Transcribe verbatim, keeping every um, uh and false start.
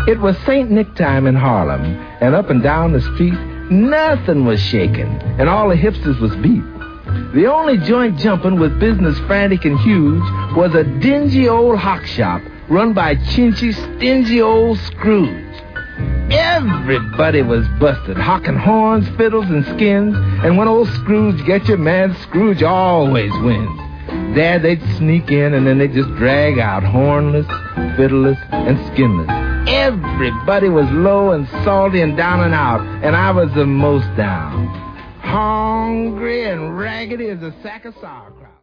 It was Saint Nick time in Harlem, and up and down the street, nothing was shaking, and all the hipsters was beat. The only joint jumping with business frantic and huge was a dingy old hock shop run by chinchy, stingy old Scrooge. Everybody was busted, hocking horns, fiddles, and skins, and when old Scrooge gets you, man, Scrooge always wins. There they'd sneak in, and then they'd just drag out hornless, fiddleless, and skinless. Everybody was low and salty and down and out, and I was the most down. Hungry and raggedy as a sack of sauerkraut.